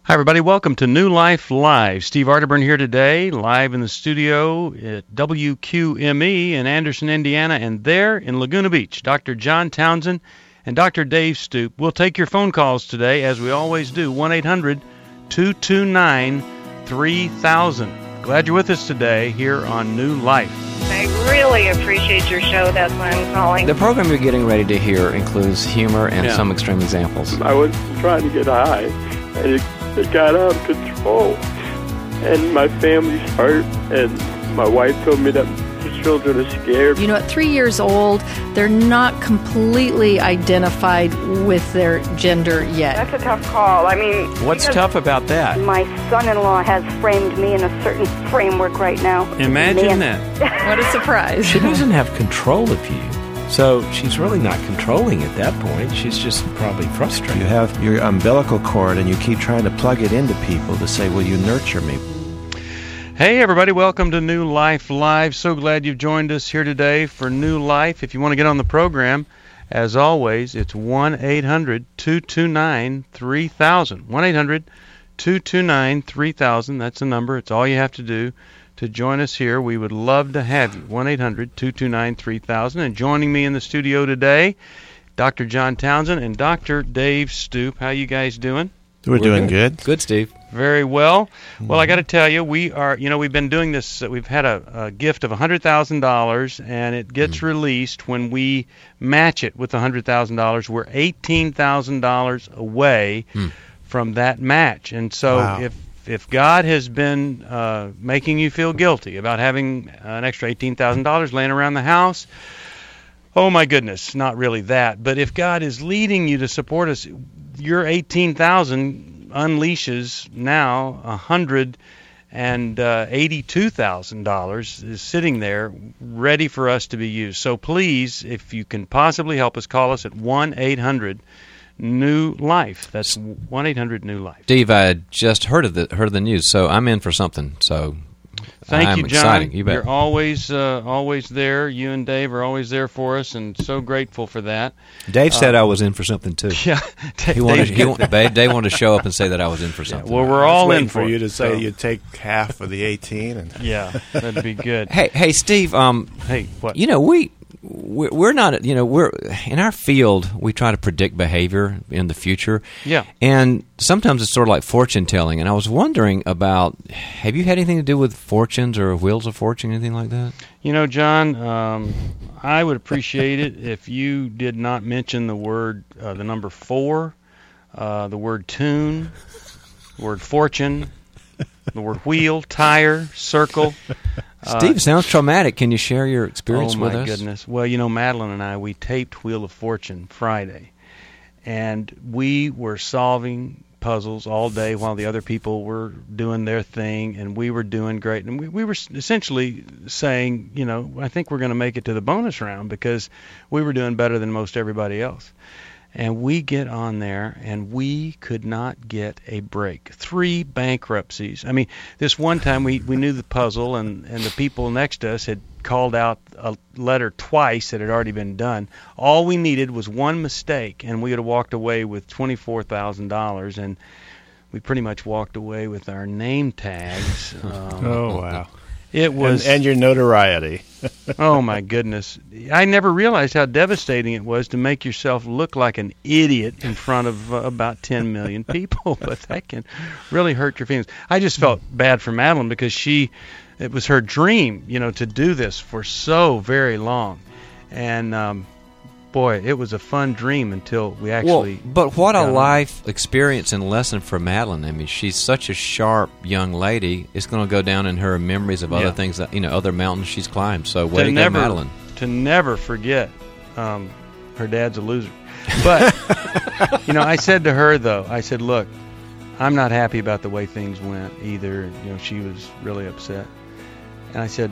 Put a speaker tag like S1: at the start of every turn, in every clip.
S1: Hi, everybody. Welcome to New Life Live. Steve Arterburn here today, live in the studio at WQME in Anderson, Indiana, and there in Laguna Beach, Dr. John Townsend and Dr. Dave Stoop. We'll take your phone calls today, as we always do, 1-800-229-3000. Glad you're with us today here on New Life.
S2: I really appreciate your show. That's why I'm calling.
S3: The program you're getting ready to hear includes humor and some extreme examples.
S4: I was trying to get high, and it got out of control. And my family's hurt, and my wife told me that the children are scared.
S5: You know, at 3 years old, they're not completely identified with their gender yet.
S2: That's a tough call. I mean,
S3: What's tough about that?
S2: my son-in-law has framed me in a certain framework right now.
S1: Imagine that.
S5: What a surprise.
S6: She doesn't have control of you. So she's really not controlling at that point. She's just probably frustrated.
S7: You have your umbilical cord and you keep trying to plug it into people to say, will you nurture me?
S1: Hey, everybody. Welcome to New Life Live. So glad you've joined us here today for New Life. If you want to get on the program, as always, it's 1-800-229-3000. 1-800-229-3000. That's the number. It's all you have to do to join us here. We would love to have you. 1-800-229-3000. And joining me in the studio today, Dr. John Townsend and Dr. Dave Stoop. How you guys doing?
S7: We're doing good.
S3: Good, Steve.
S1: Very well. Well, I got to tell you, we've been doing this. We've had a gift of $100,000, and it gets released when we match it with $100,000. We're $18,000 away from that match. And so if God has been making you feel guilty about having an extra $18,000 laying around the house, oh my goodness, not really that. But if God is leading you to support us, your $18,000 unleashes now $182,000 is sitting there ready for us to be used. So please, if you can possibly help us, call us at 1-800-NEW-LIFE. That's 1-800-NEW-LIFE.
S3: Steve, I just heard of the news, so I'm in for something. So
S1: Thank you, John.
S3: Exciting. You bet.
S1: You're always there. You and Dave are always there for us, and so grateful for that.
S6: Dave said I was in for something, too.
S1: Yeah,
S3: Dave wanted to show up and say that I was in for something.
S1: Well, we're all in
S7: for
S1: for
S7: you
S1: it,
S7: to say
S1: so.
S7: you take half of the 18. And
S1: Yeah, that'd be good.
S3: Hey, Steve.
S1: Hey, what?
S3: You know, we're not. You know, we're in our field. We try to predict behavior in the future.
S1: Yeah.
S3: And sometimes it's sort of like fortune telling. And I was wondering about, have you had anything to do with fortunes or wheels of fortune, anything like that?
S1: You know, John, I would appreciate it if you did not mention the word, the number 4, the word tune, the word fortune, the word wheel, tire, circle.
S3: Steve, sounds traumatic. Can you share your experience with us?
S1: Oh, my goodness. Well, you know, Madeline and I, we taped Wheel of Fortune Friday, and we were solving puzzles all day while the other people were doing their thing, and we were doing great. And we were essentially saying, you know, I think we're going to make it to the bonus round because we were doing better than most everybody else. And we get on there, and we could not get a break. 3 bankruptcies. I mean, this one time we knew the puzzle, and the people next to us had called out a letter twice that had already been done. All we needed was one mistake, and we would have walked away with $24,000, and we pretty much walked away with our name tags.
S7: oh, wow.
S1: It was,
S7: and your notoriety.
S1: Oh, my goodness. I never realized how devastating it was to make yourself look like an idiot in front of about 10 million people, but that can really hurt your feelings. I just felt bad for Madeline because it was her dream, you know, to do this for so very long. And, boy, it was a fun dream until we actually...
S3: Well, but what a life experience and lesson for Madeline. I mean, she's such a sharp young lady. It's going to go down in her memories of other things, that, you know, other mountains she's climbed. So way to go, Madeline.
S1: To never forget her dad's a loser. But, you know, I said to her, though, I said, look, I'm not happy about the way things went either. You know, she was really upset. And I said,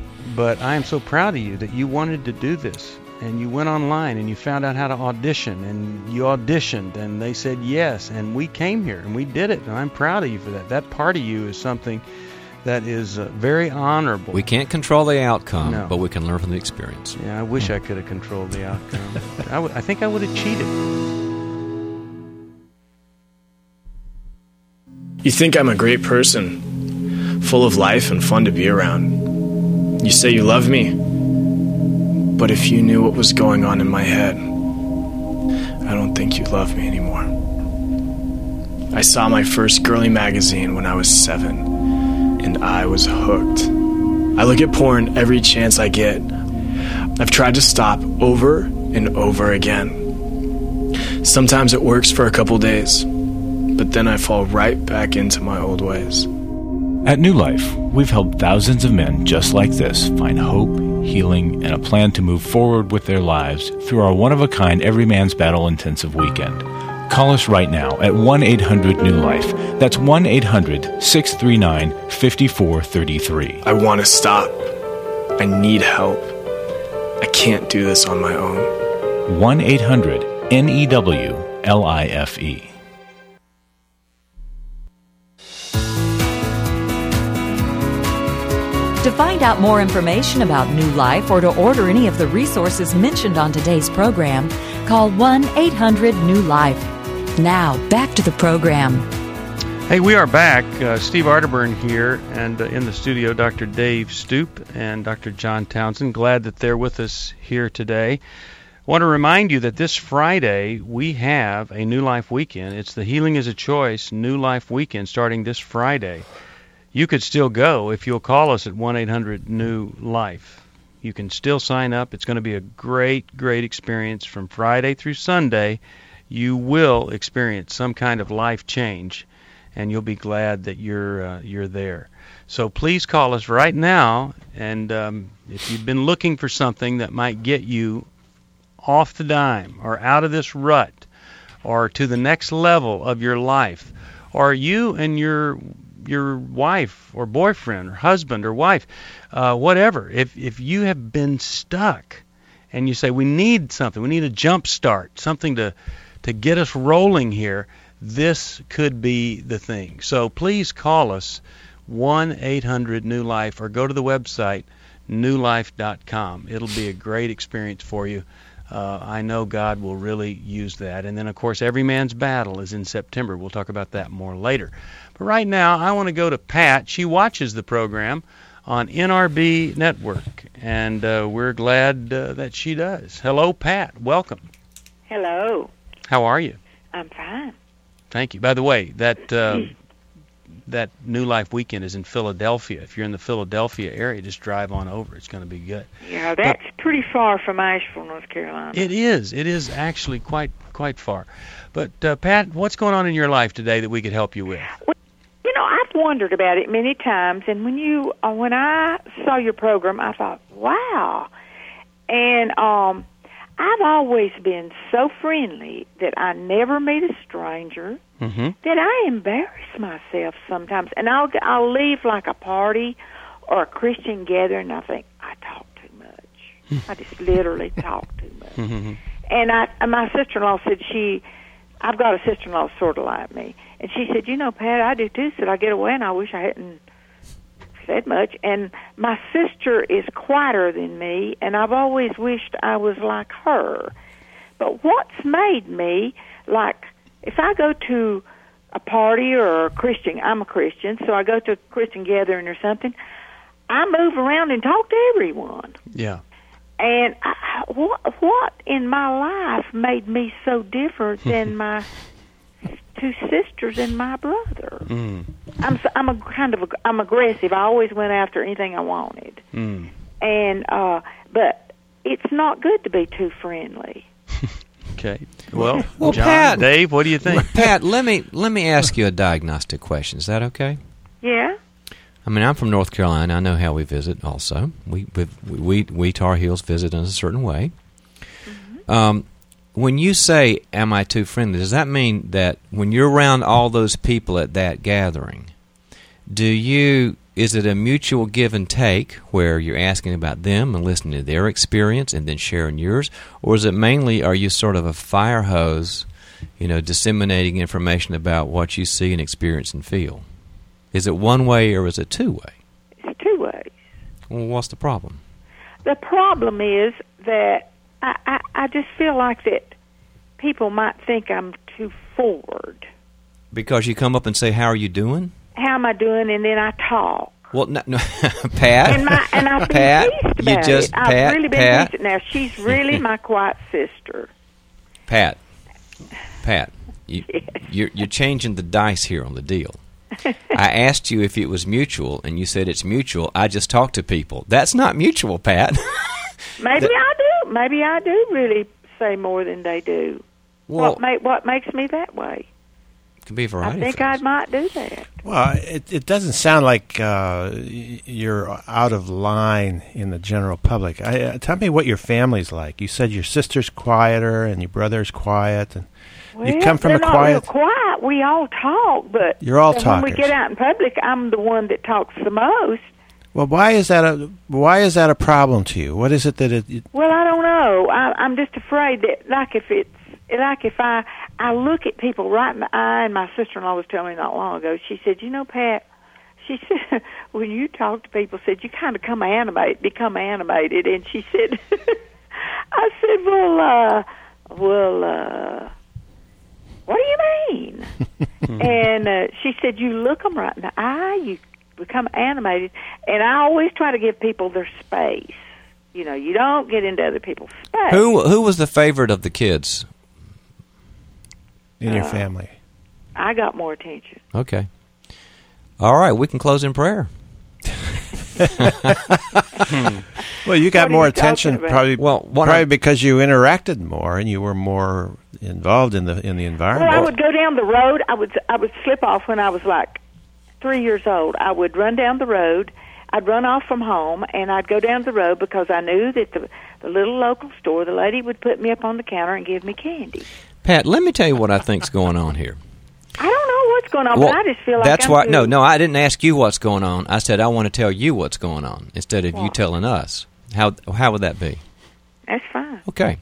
S1: but I am so proud of you that you wanted to do this. And you went online and you found out how to audition, and you auditioned, and they said yes, and we came here and we did it, and I'm proud of you for that. That part of you is something that is very honorable.
S3: We can't control the outcome,
S1: No.
S3: but we can learn from the experience.
S1: Yeah, I wish I could have controlled the outcome. I think I would have cheated.
S8: You think I'm a great person, full of life and fun to be around. You say you love me, but if you knew what was going on in my head, I don't think you'd love me anymore. I saw my first girly magazine when I was 7, and I was hooked. I look at porn every chance I get. I've tried to stop over and over again. Sometimes it works for a couple days, but then I fall right back into my old ways.
S9: At New Life, we've helped thousands of men just like this find hope, healing, and a plan to move forward with their lives through our one-of-a-kind Every Man's Battle intensive weekend. Call us right now at 1-800-NEW-LIFE. That's 1-800-639-5433.
S8: I want to stop. I need help. I can't do this on my own.
S9: 1-800-NEWLIFE.
S10: To find out more information about New Life or to order any of the resources mentioned on today's program, call 1-800-NEW-LIFE. Now, back to the program.
S1: Hey, we are back. Steve Arterburn here, and in the studio, Dr. Dave Stoop and Dr. John Townsend. Glad that they're with us here today. I want to remind you that this Friday we have a New Life Weekend. It's the Healing is a Choice New Life Weekend starting this Friday. You could still go if you'll call us at 1-800-NEW-LIFE. You can still sign up. It's going to be a great, great experience from Friday through Sunday. You will experience some kind of life change, and you'll be glad that you're there. So please call us right now, and if you've been looking for something that might get you off the dime or out of this rut or to the next level of your life, or you and your wife or boyfriend or husband or wife, whatever, if you have been stuck and you say, we need something, we need a jump start, something to get us rolling here, this could be the thing. So please call us 1-800-NEW-LIFE or go to the website newlife.com. It'll be a great experience for you. I know God will really use that. And then, of course, Every Man's Battle is in September. We'll talk about that more later. But right now, I want to go to Pat. She watches the program on NRB Network, and we're glad that she does. Hello, Pat. Welcome.
S11: Hello.
S1: How are you?
S11: I'm fine.
S1: Thank you. By the way, that New Life Weekend is in Philadelphia. If you're in the Philadelphia area, just drive on over. It's going to be good.
S11: Yeah, that's pretty far from Asheville, North Carolina.
S1: It is. It is actually quite far. But, Pat, what's going on in your life today that we could help you with?
S11: Well, I've wondered about it many times, and when I saw your program, I thought, wow. And I've always been so friendly that I never meet a stranger, that I embarrass myself sometimes. And I'll leave like a party or a Christian gathering, and I think, I talk too much. I just literally talk too much. And my sister-in-law said I've got a sister-in-law sort of like me. And she said, Pat, I do too. Said, I get away, and I wish I hadn't said much. And my sister is quieter than me, and I've always wished I was like her. But what's made me, like, if I go to a party or I'm a Christian, so I go to a Christian gathering or something, I move around and talk to everyone.
S1: Yeah. And
S11: what in my life made me so different than my two sisters and my brother? I'm aggressive. I always went after anything I wanted. And but it's not good to be too friendly.
S1: Okay. Well, John,
S3: Pat,
S1: Dave, what do you think?
S3: Pat, let me ask you a diagnostic question. Is that okay?
S11: Yeah.
S3: I mean, I'm from North Carolina. I know how we visit. Also, we Tar Heels visit in a certain way. When you say, "Am I too friendly?" does that mean that when you're around all those people at that gathering, is it a mutual give and take where you're asking about them and listening to their experience and then sharing yours, or is it mainly are you sort of a fire hose, disseminating information about what you see and experience and feel? Is it one way or is it two way?
S11: It's two ways.
S3: Well, what's the problem?
S11: The problem is that I just feel like that people might think I'm too forward.
S3: Because you come up and say, "How are you doing?"
S11: How am I doing? And then I talk.
S3: Well, no, Pat.
S11: And I've been
S3: Pat,
S11: pleased about
S3: you just,
S11: it. I've really been pleased. Now, she's really my quiet sister.
S3: Pat, you're changing the dice here on the deal. I asked you if it was mutual, and you said it's mutual. I just talk to people. That's not mutual, Pat.
S11: Maybe I do. Maybe I do really say more than they do.
S3: Well,
S11: what makes me that way?
S3: It can be a variety.
S11: I think I might do that.
S7: Well, it doesn't sound like you're out of line in the general public. Tell me what your family's like. You said your sister's quieter and your brother's quiet, and you come from a quiet.
S11: They're not real quiet. We all talk, but
S7: you're all talkers.
S11: When we get out in public, I'm the one that talks the most.
S7: Well, why is that a problem to you? What is it that it?
S11: Well, I don't know. I'm just afraid that, if I look at people right in the eye, and my sister-in-law was telling me not long ago, she said, "You know, Pat," she said, "when you talk to people, said you kind of become animated," and she said, I said, well, what do you mean? And she said, "You look them right in the eye, you become animated," and I always try to give people their space. You know, you don't get into other people's space.
S3: Who was the favorite of the kids
S7: in your family?
S11: I got more attention.
S3: Okay. All right, we can close in prayer.
S7: Well, you got more attention probably because you interacted more and you were more involved in the environment.
S11: Well, I would go down the road. I would slip off when I was like 3 years old. I would run down the road. I'd run off from home, and I'd go down the road because I knew that the little local store, the lady would put me up on the counter and give me candy.
S3: Pat, let me tell you what I think's going on here.
S11: I don't know what's going on, but I just feel like
S3: that's why. No, I didn't ask you what's going on. I said I want to tell you what's going on instead of you telling us. How would that be?
S11: That's fine.
S3: Okay.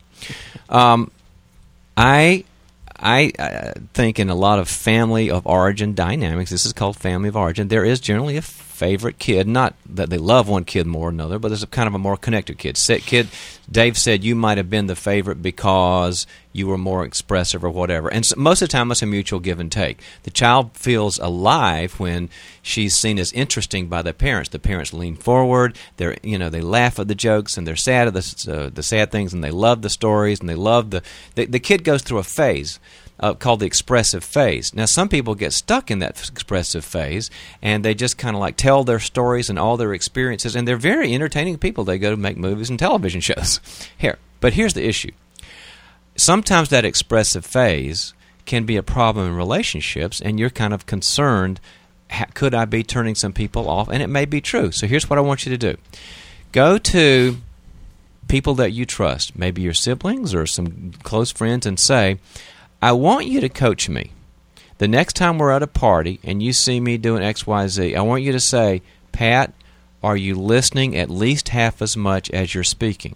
S3: I think in a lot of family of origin dynamics, this is called family of origin, there is generally a favorite kid. Not that they love one kid more than another, but there's a kind of a more connected kid. Dave said you might have been the favorite because you were more expressive or whatever. And so most of the time it's a mutual give and take. The child feels alive when she's seen as interesting by the parents. The parents lean forward. They laugh at the jokes and they're sad at the sad things, and they love the stories, and they love the kid goes through a phase called the expressive phase. Now, some people get stuck in that expressive phase, and they just kind of like tell their stories and all their experiences, and they're very entertaining people. They go to make movies and television shows. But here's the issue. Sometimes that expressive phase can be a problem in relationships, and you're kind of concerned, could I be turning some people off? And it may be true. So here's what I want you to do. Go to people that you trust, maybe your siblings or some close friends, and say, I want you to coach me. The next time we're at a party and you see me doing X, Y, Z, I want you to say, Pat, are you listening at least half as much as you're speaking?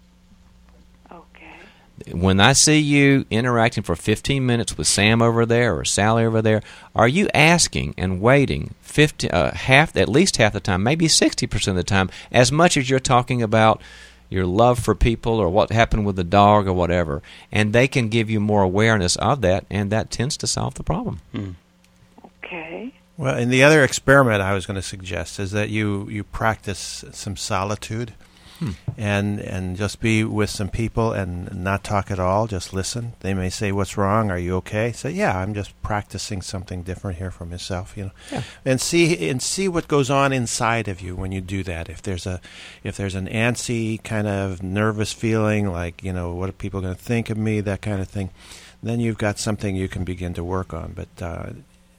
S3: Okay. When I see you interacting for 15 minutes with Sam over there or Sally over there, are you asking and waiting at least half the time, maybe 60% of the time, as much as you're talking about your love for people or what happened with the dog or whatever, and they can give you more awareness of that, and that tends to solve the problem.
S11: Okay.
S7: Well, and the other experiment I was going to suggest is that you practice some solitude and just be with some people and not talk at all, just listen. They may say, what's wrong? Are you okay? Say, yeah, I'm just practicing something different here for myself, Yeah. And see what goes on inside of you when you do that. If there's an antsy kind of nervous feeling, like, what are people going to think of me, that kind of thing, then you've got something you can begin to work on. But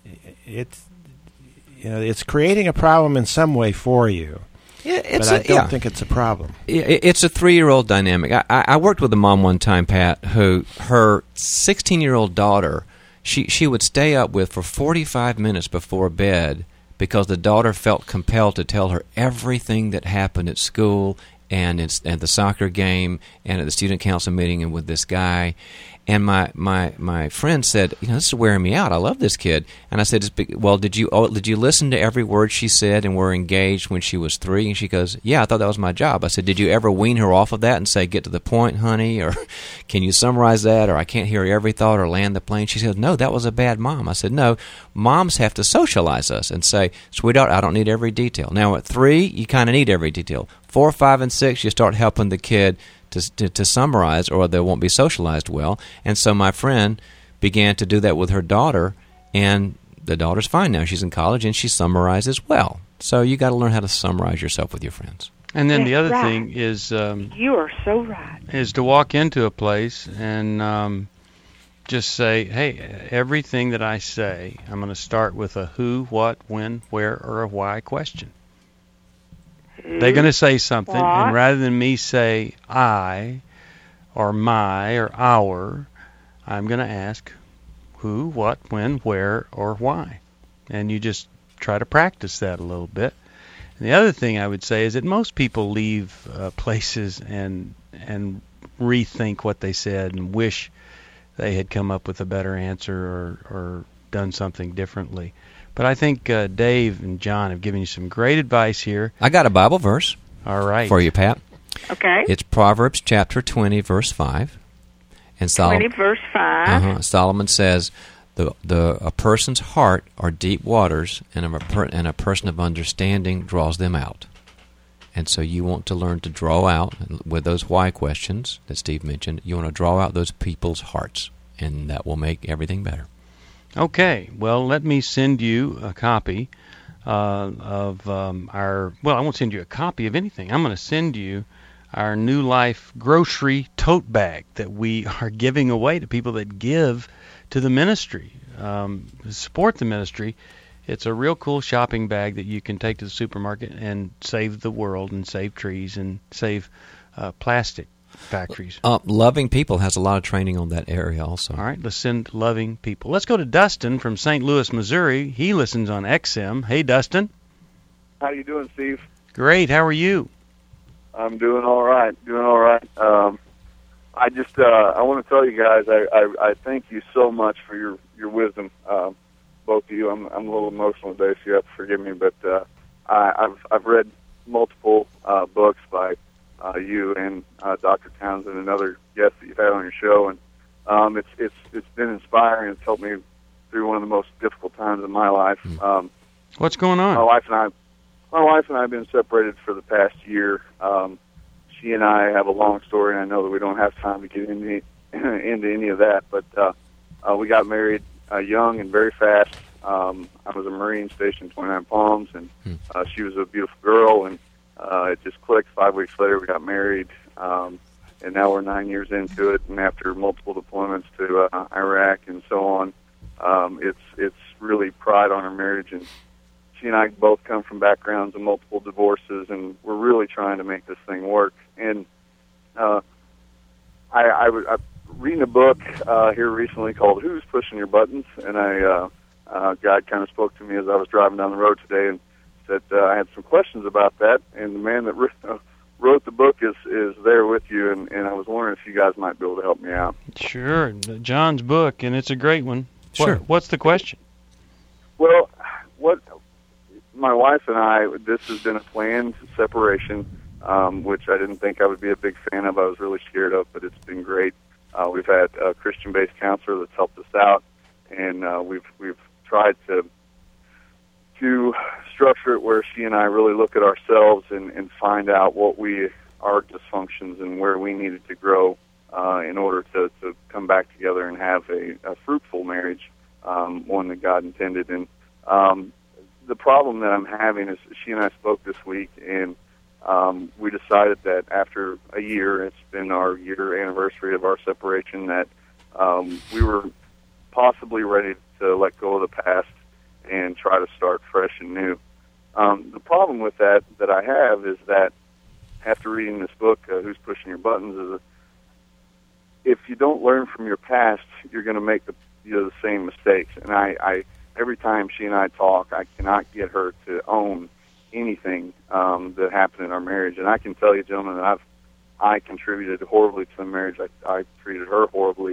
S7: it's creating a problem in some way for you. But I don't think it's a problem.
S3: It's a 3-year-old dynamic. I worked with a mom one time, Pat, who her 16-year-old daughter, she would stay up with for 45 minutes before bed because the daughter felt compelled to tell her everything that happened at school and at the soccer game and at the student council meeting and with this guy. And my friend said, this is wearing me out. I love this kid. And I said, well, did you listen to every word she said and were engaged when she was 3? And she goes, yeah, I thought that was my job. I said, did you ever wean her off of that and say, get to the point, honey? Or can you summarize that? Or I can't hear every thought or land the plane. She said, no, that was a bad mom. I said, no, moms have to socialize us and say, sweetheart, I don't need every detail. Now at 3, you kind of need every detail. 4, 5, and 6, you start helping the kid to summarize, or they won't be socialized well. And so my friend began to do that with her daughter, and the daughter's fine now. She's in college, and she summarizes well. So you got to learn how to summarize yourself with your friends.
S1: And then the other thing is...
S11: you are so right.
S1: ...is to walk into a place and just say, hey, everything that I say, I'm going to start with a who, what, when, where, or a why question. They're going to say something, and rather than me say I or my or our, I'm going to ask who, what, when, where, or why. And you just try to practice that a little bit. And the other thing I would say is that most people leave places and rethink what they said and wish they had come up with a better answer or done something differently. But I think Dave and John have given you some great advice here.
S3: I got a Bible verse.
S1: All right.
S3: For you, Pat.
S11: Okay.
S3: It's Proverbs chapter 20, verse 5. And
S11: 20, verse 5.
S3: Solomon says, a person's heart are deep waters, and a person of understanding draws them out. And so you want to learn to draw out, with those why questions that Steve mentioned, you want to draw out those people's hearts, and that will make everything better.
S1: Okay, well, let me send you a copy of our... Well, I won't send you a copy of anything. I'm going to send you our New Life grocery tote bag that we are giving away to people that give to the ministry, support the ministry. It's a real cool shopping bag that you can take to the supermarket and save the world and save trees and save plastic factories.
S3: Loving People has a lot of training on that area also.
S1: All right, let's send Loving People. Let's go to Dustin from St. Louis, Missouri. He listens on XM. Hey, Dustin.
S12: How you doing, Steve?
S1: Great. How are you?
S12: I'm doing all right. I just I want to tell you guys I thank you so much for your wisdom, both of you. I'm a little emotional today, so you have to forgive me, but I've read multiple books by you and Dr. Townsend and other guests that you've had on your show, and it's been inspiring. It's helped me through one of the most difficult times in my life.
S1: What's going on?
S12: My wife and I have been separated for the past year. She and I have a long story, and I know that we don't have time to get into any of that. But we got married young and very fast. I was a Marine stationed 29 Palms, and she was a beautiful girl, and it just clicked. 5 weeks later, we got married, and now we're 9 years into it. And after multiple deployments to Iraq and so on, it's really pride on our marriage. And she and I both come from backgrounds of multiple divorces, and we're really trying to make this thing work. And I'm reading a book here recently called "Who's Pushing Your Buttons?" and God kind of spoke to me as I was driving down the road today, and said I had some questions about that. And the man that wrote the book is there with you, and I was wondering if you guys might be able to help me out.
S1: Sure, John's book, and it's a great one.
S3: Sure.
S1: What's the question?
S12: Well, my wife and I, this has been a planned separation, which I didn't think I would be a big fan of. I was really scared of, but it's been great. We've had a Christian-based counselor that's helped us out, and we've tried to structure it where she and I really look at ourselves and find out what our dysfunctions and where we needed to grow in order to come back together and have a fruitful marriage, one that God intended. And the problem that I'm having is she and I spoke this week, and we decided that after a year, it's been our year anniversary of our separation, that we were possibly ready to let go of the past and try to start fresh and new. The problem with that I have is that after reading this book, Who's Pushing Your Buttons, is if you don't learn from your past, you're going to make the same mistakes. And I every time she and I talk, I cannot get her to own anything that happened in our marriage. And I can tell you, gentlemen, that I contributed horribly to the marriage. I treated her horribly.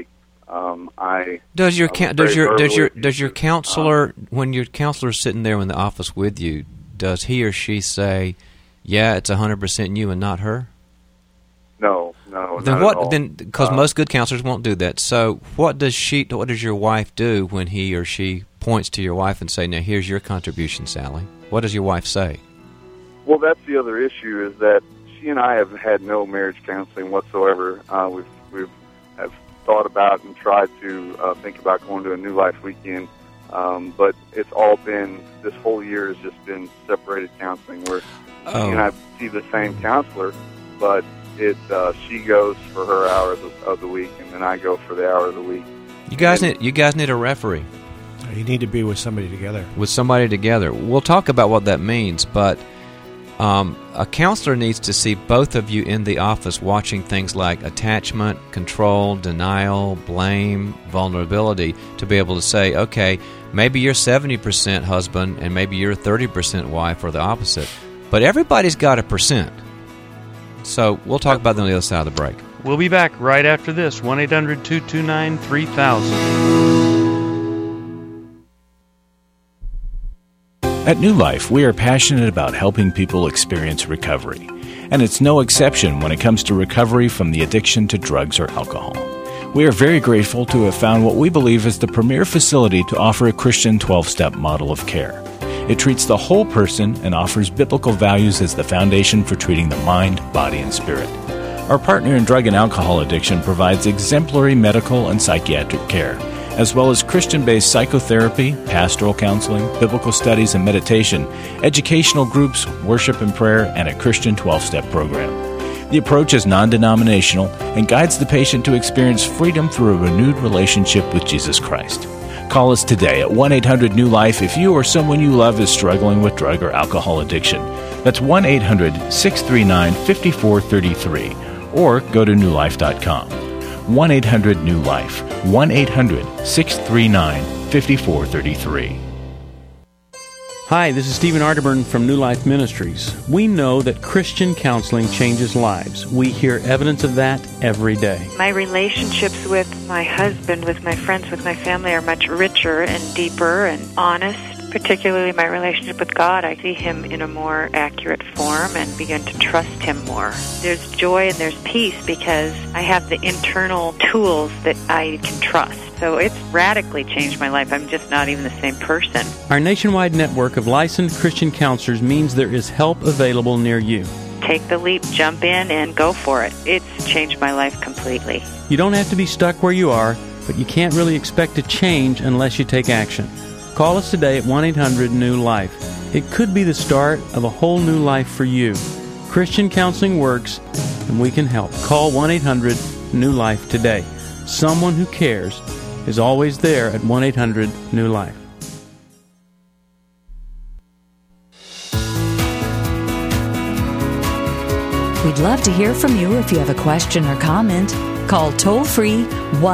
S3: Does your counselor, when your counselor's sitting there in the office with you, does he or she say, "Yeah, it's 100% you and not her"?
S12: No,
S3: then
S12: not
S3: what?
S12: At all.
S3: Then because most good counselors won't do that. So what does your wife do when he or she points to your wife and say, "Now here's your contribution, Sally"? What does your wife say?
S12: Well, that's the other issue, is that she and I have had no marriage counseling whatsoever. We've have thought about and tried to think about going to a New Life weekend, but it's all been, this whole year has just been separated counseling, where she and I see the same counselor, but she goes for her hour of the week, and then I go for the hour of the week.
S3: You guys need a referee.
S7: You need to be with somebody together.
S3: We'll talk about what that means, but a counselor needs to see both of you in the office watching things like attachment, control, denial, blame, vulnerability, to be able to say, okay, maybe you're 70% husband and maybe you're 30% wife, or the opposite, but everybody's got a percent. So we'll talk about that on the other side of the break.
S1: We'll be back right after this. 1-800-229-3000.
S9: At New Life, we are passionate about helping people experience recovery. And it's no exception when it comes to recovery from the addiction to drugs or alcohol. We are very grateful to have found what we believe is the premier facility to offer a Christian 12-step model of care. It treats the whole person and offers biblical values as the foundation for treating the mind, body, and spirit. Our partner in drug and alcohol addiction provides exemplary medical and psychiatric care, as well as Christian-based psychotherapy, pastoral counseling, biblical studies and meditation, educational groups, worship and prayer, and a Christian 12-step program. The approach is non-denominational and guides the patient to experience freedom through a renewed relationship with Jesus Christ. Call us today at 1-800-NEW-LIFE if you or someone you love is struggling with drug or alcohol addiction. That's 1-800-639-5433, or go to newlife.com. 1-800-NEW-LIFE, 1-800-639-5433.
S1: Hi, this is Stephen Arterburn from New Life Ministries. We know that Christian counseling changes lives. We hear evidence of that every day.
S13: My relationships with my husband, with my friends, with my family are much richer and deeper and honest. Particularly my relationship with God, I see Him in a more accurate form and begin to trust Him more. There's joy and there's peace because I have the internal tools that I can trust. So it's radically changed my life. I'm just not even the same person.
S1: Our nationwide network of licensed Christian counselors means there is help available near you.
S13: Take the leap, jump in, and go for it. It's changed my life completely.
S1: You don't have to be stuck where you are, but you can't really expect to change unless you take action. Call us today at 1-800-NEW-LIFE. It could be the start of a whole new life for you. Christian counseling works, and we can help. Call 1-800-NEW-LIFE today. Someone who cares is always there at 1-800-NEW-LIFE.
S10: We'd love to hear from you if you have a question or comment. Call toll-free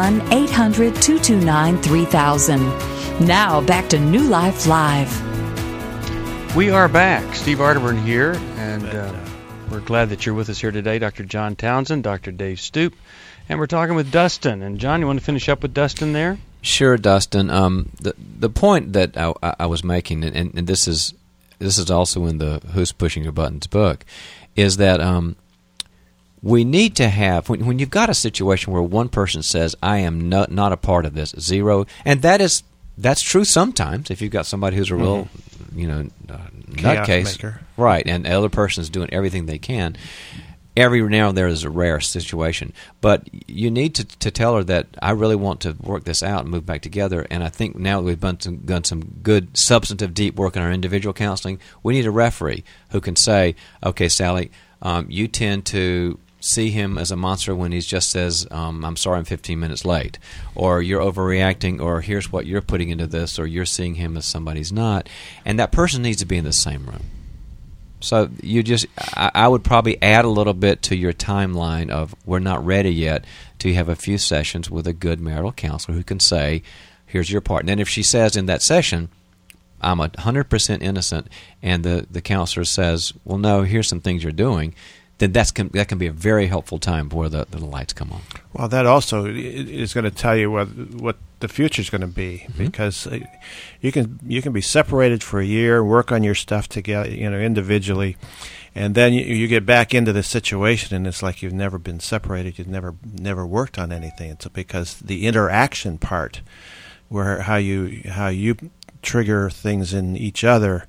S10: 1-800-229-3000. Now, back to New Life Live.
S1: We are back. Steve Arterburn here, and we're glad that you're with us here today. Dr. John Townsend, Dr. Dave Stoop, and we're talking with Dustin. And John, you want to finish up with Dustin there?
S3: Sure, Dustin. The point that I was making, and this is also in the Who's Pushing Your Buttons book, is that we need to have, when you've got a situation where one person says, I am not a part of this, zero, and that's true sometimes if you've got somebody who's a real, nutcase, right? And the other person's doing everything they can. Every now and then is a rare situation, but you need to tell her that I really want to work this out and move back together. And I think now that we've done some good substantive deep work in our individual counseling, we need a referee who can say, okay, Sally, you tend to see him as a monster when he just says, I'm sorry I'm 15 minutes late, or you're overreacting, or here's what you're putting into this, or you're seeing him as somebody's not. And that person needs to be in the same room. So I would probably add a little bit to your timeline of we're not ready yet to have a few sessions with a good marital counselor who can say, here's your part. And then if she says in that session, I'm 100% innocent, and the counselor says, well, no, here's some things you're doing, then that can be a very helpful time where the lights come on.
S7: Well, that also is going to tell you what the future is going to be, because you can be separated for a year, work on your stuff together, individually, and then you get back into the situation, and it's like you've never been separated, you've never worked on anything. It's because the interaction part, where how you trigger things in each other.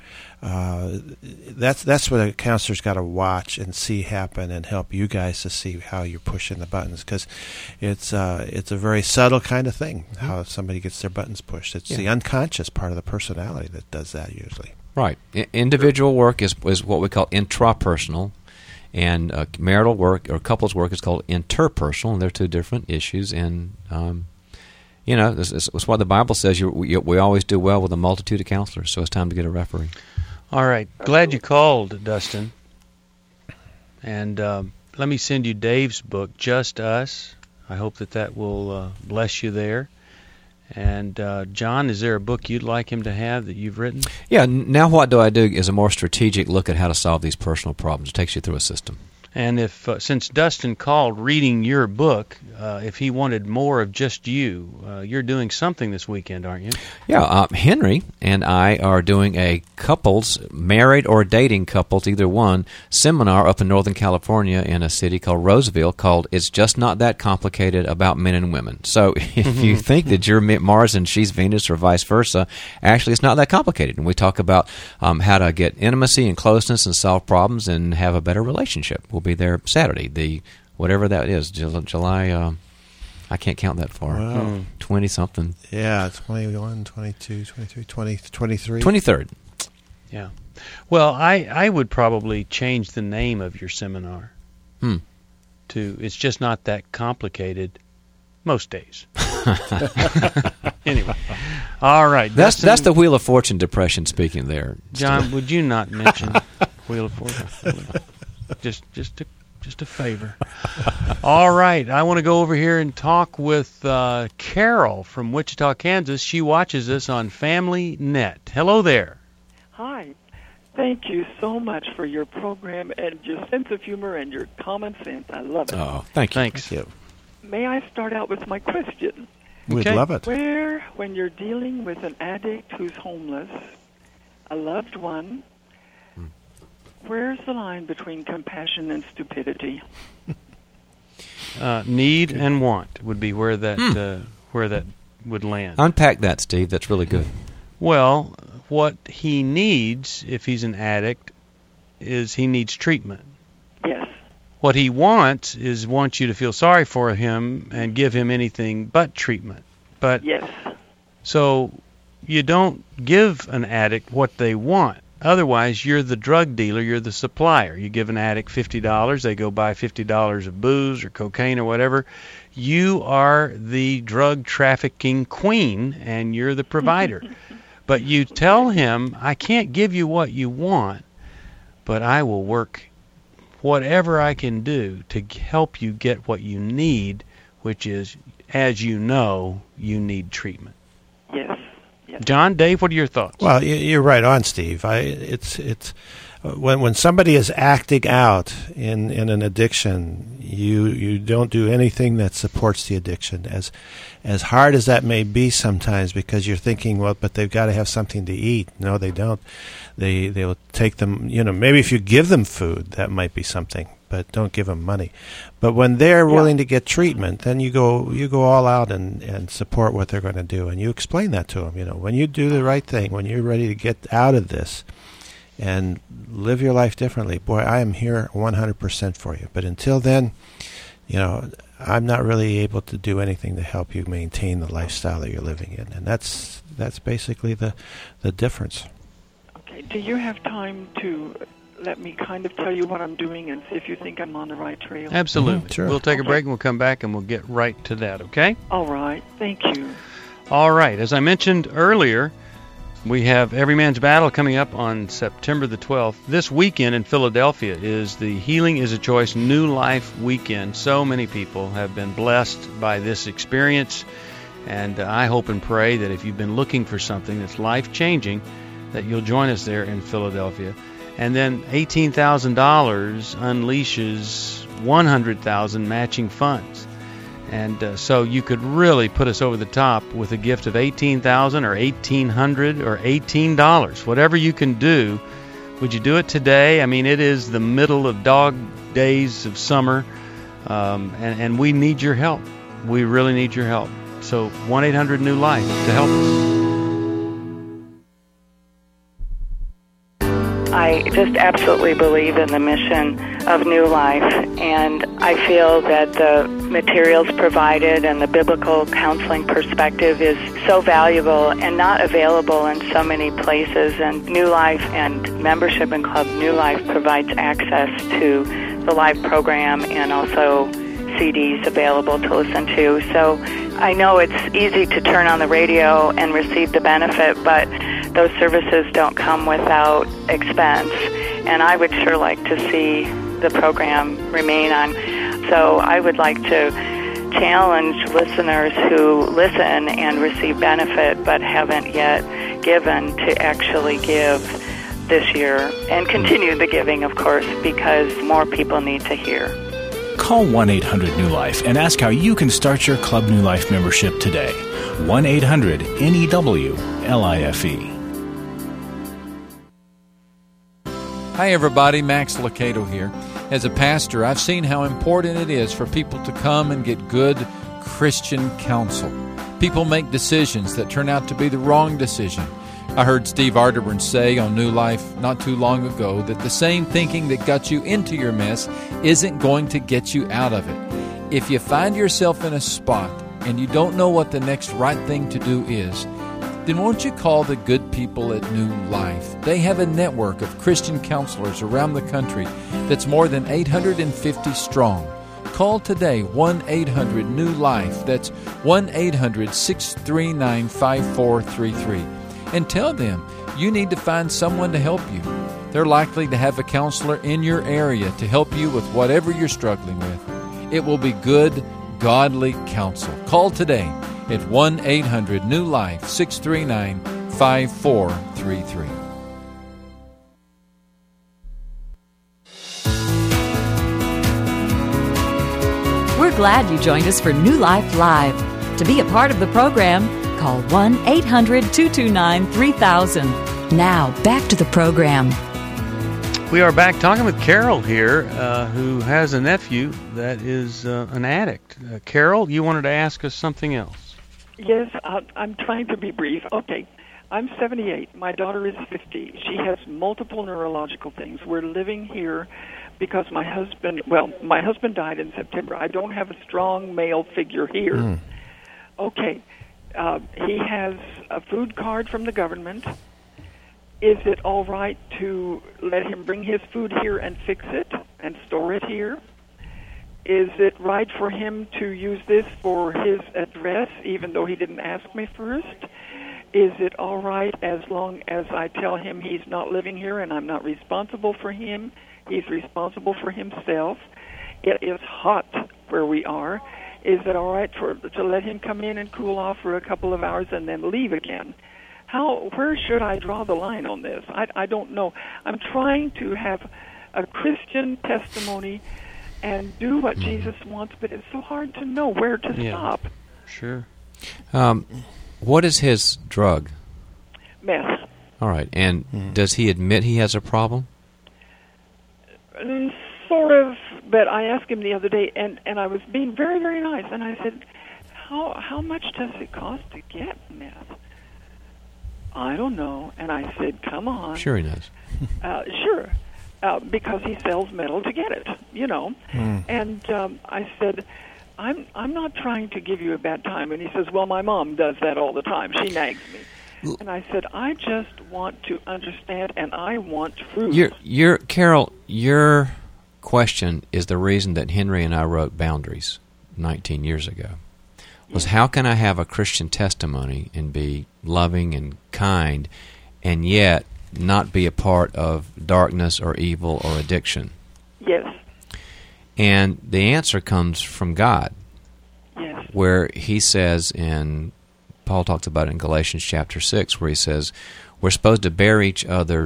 S7: That's what a counselor's got to watch and see happen, and help you guys to see how you're pushing the buttons, because it's a very subtle kind of thing how somebody gets their buttons pushed. It's the unconscious part of the personality that does that usually.
S3: Right. Individual work is what we call intrapersonal, and marital work or couples work is called interpersonal, and they're two different issues. And it's what the Bible says. We always do well with a multitude of counselors, so it's time to get a referee.
S1: All right. Glad you called, Dustin. And let me send you Dave's book, Just Us. I hope that will bless you there. And John, is there a book you'd like him to have that you've written?
S3: Yeah, Now What Do I Do is a more strategic look at how to solve these personal problems. It takes you through a system.
S1: And if since Dustin called reading your book, if he wanted more of just you, you're doing something this weekend, aren't you?
S3: Yeah, Henry and I are doing a couples, married or dating couples, either one, seminar up in Northern California in a city called Roseville called It's Just Not That Complicated About Men and Women. So if you think that you're Mars and she's Venus or vice versa, actually it's not that complicated. And we talk about how to get intimacy and closeness and solve problems and have a better relationship. We'll be there Saturday, whatever that is, July, I can't count that far.
S7: Wow.
S3: 20-something.
S7: Yeah, 21, 22, 23, 20, 23.
S3: 23rd.
S1: Yeah. Well, I would probably change the name of your seminar to It's Just Not That Complicated most days. Anyway. All right.
S3: That's the Wheel of Fortune depression speaking there.
S1: John, would you not mention Wheel of Fortune? Just a favor. All right. I want to go over here and talk with Carol from Wichita, Kansas. She watches us on Family Net. Hello there.
S14: Hi. Thank you so much for your program and your sense of humor and your common sense. I love it.
S3: Oh, thank you.
S1: Thanks.
S3: Thank you.
S14: May I start out with my question?
S7: We'd love it.
S14: When you're dealing with an addict who's homeless, a loved one, where's the line between compassion and stupidity?
S1: Need and want would be where that would land.
S3: Unpack that, Steve. That's really good.
S1: Well, what he needs, if he's an addict, is he needs treatment.
S14: Yes.
S1: What he wants you to feel sorry for him and give him anything but treatment. But
S14: yes.
S1: So you don't give an addict what they want. Otherwise, you're the drug dealer, you're the supplier. You give an addict $50, they go buy $50 of booze or cocaine or whatever. You are the drug trafficking queen, and you're the provider. But you tell him, I can't give you what you want, but I will work whatever I can do to help you get what you need, which is, as you know, you need treatment.
S14: Yes.
S1: John, Dave, what are your thoughts?
S7: Well, you're right on, Steve. It's when somebody is acting out in an addiction, you don't do anything that supports the addiction. As hard as that may be sometimes, because you're thinking, well, but they've got to have something to eat. No, they don't. They'll take them. Maybe if you give them food, that might be something. But don't give them money. But when they're willing to get treatment, then you go all out and support what they're going to do, and you explain that to them. When you do the right thing, when you're ready to get out of this and live your life differently, boy, I am here 100% for you. But until then, I'm not really able to do anything to help you maintain the lifestyle that you're living in, and that's basically the difference.
S14: Okay. Do you have time to let me kind of tell you what I'm doing and see if you think I'm on the right trail?
S1: Absolutely.
S7: Sure.
S1: We'll take a break and we'll come back and we'll get right to that, okay?
S14: All right. Thank you.
S1: All right. As I mentioned earlier, we have Every Man's Battle coming up on September the 12th. This weekend in Philadelphia is the Healing is a Choice New Life Weekend. So many people have been blessed by this experience, and I hope and pray that if you've been looking for something that's life-changing, that you'll join us there in Philadelphia. And then $18,000 unleashes $100,000 matching funds. And so you could really put us over the top with a gift of $18,000 or $1,800 or $18, whatever you can do. Would you do it today? I mean, it is the middle of dog days of summer, and we need your help. We really need your help. So 1-800-NEW-LIFE to help us.
S2: I just absolutely believe in the mission of New Life, and I feel that the materials provided and the biblical counseling perspective is so valuable and not available in so many places. And New Life and membership in Club New Life provides access to the live program and also CDs available to listen to. So I know it's easy to turn on the radio and receive the benefit, but those services don't come without expense, and I would sure like to see the program remain on. So I would like to challenge listeners who listen and receive benefit but haven't yet given to actually give this year, and continue the giving, of course, because more people need to hear.
S9: Call 1-800-NEW-LIFE and ask how you can start your Club New Life membership today. 1-800-NEW-LIFE.
S15: Hi everybody, Max Lucado here. As a pastor, I've seen how important it is for people to come and get good Christian counsel. People make decisions that turn out to be the wrong decision. I heard Steve Arterburn say on New Life not too long ago that the same thinking that got you into your mess isn't going to get you out of it. If you find yourself in a spot and you don't know what the next right thing to do is, then won't you call the good people at New Life? They have a network of Christian counselors around the country that's more than 850 strong. Call today, 1-800-NEW-LIFE. That's 1-800-639-5433. And tell them you need to find someone to help you. They're likely to have a counselor in your area to help you with whatever you're struggling with. It will be good, godly counsel. Call today at 1-800-NEW-LIFE, 639-5433.
S10: We're glad you joined us for New Life Live. To be a part of the program, call 1-800-229-3000. Now, back to the program.
S1: We are back talking with Carol here, who has a nephew that is an addict. Carol, you wanted to ask us something else.
S14: Yes, I'm trying to be brief. Okay, I'm 78. My daughter is 50. She has multiple neurological things. We're living here because my husband died in September. I don't have a strong male figure here. Okay, he has a food card from the government. Is it all right to let him bring his food here and fix it and store it here? Is it right for him to use this for his address, even though he didn't ask me first? Is it all right as long as I tell him he's not living here and I'm not responsible for him? He's responsible for himself. It is hot where we are. Is it all right to let him come in and cool off for a couple of hours and then leave again? Where should I draw the line on this? I don't know. I'm trying to have a Christian testimony and do what Jesus wants, but it's so hard to know where to stop.
S1: Sure.
S3: What is his drug?
S14: Meth.
S3: All right. And does he admit he has a problem?
S14: Sort of, but I asked him the other day, and I was being very, very nice, and I said, how much does it cost to get meth? I don't know. And I said, come on.
S3: Sure he knows.
S14: Sure. Because he sells metal to get it, you know. And I said, I'm not trying to give you a bad time. And he says, well, my mom does that all the time. She nags me. And I said, I just want to understand, and I want truth.
S3: Carol, your question is the reason that Henry and I wrote Boundaries 19 years ago. Was how can I have a Christian testimony and be loving and kind and yet not be a part of darkness or evil or addiction?
S14: Yes.
S3: And the answer comes from God.
S14: Yes.
S3: Where he says Paul talks about it in Galatians chapter 6, where he says we're supposed to bear each other's